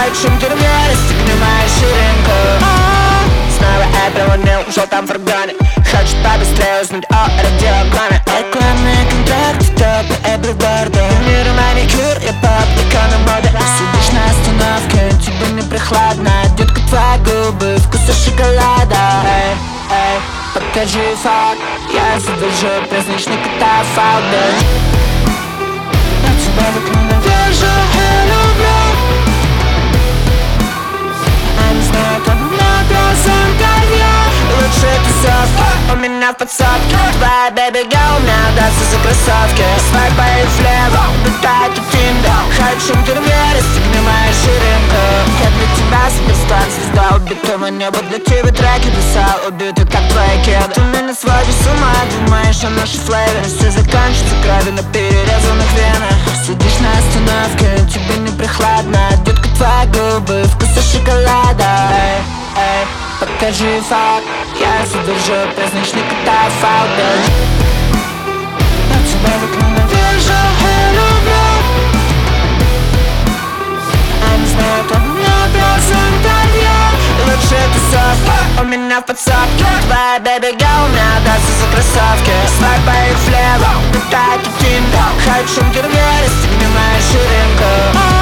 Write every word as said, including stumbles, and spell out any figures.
хочу тюрьме, расстегни мою ширинку. Снова Эппелонил в желтом фургоне. Хочет побыстрее узнать о радиогламе. Рекламные контракты, топы и билборды. Мир и маникюр, я поп, икона моды. Сидишь на остановке, тебе не прохладно. Детка, твои губы, вкуса шоколада. Эй, эй, покажи факт. Я задержу праздничный катафалк, bitch. Я тебя в окно навижу и люблю. Я не знаю, как много интервью. Лучшая тусовка у меня в подсобке. Твоя baby girl, мне отдастся за кроссовки. Свайпай влево, летает у Тинда. Хочу в тюрьме, расстегни мою ширинку. Я для тебя суперстар, звезда убитого неба. Для тебя треки писал, убиты как твои кеды. Ты меня сводишь с ума, думаешь о нашей флейве. Все заканчивается кровью на перерезанных венах. Сидишь на остановке, тебе не прохладно. Детка, твои губы, вкуса шоколада. Эй, эй, покажи факт. Я задержу праздничный катафалк, bitch. Я тебя в окно навижу и люблю. Я не знаю, как много интервью. Лучшая тусовка у меня в подсобке. Твоя baby girl, мне отдастся за кроссовки. Свайпай их влево, летает у Тинда. Хочу в тюрьме, расстегни мою ширинку.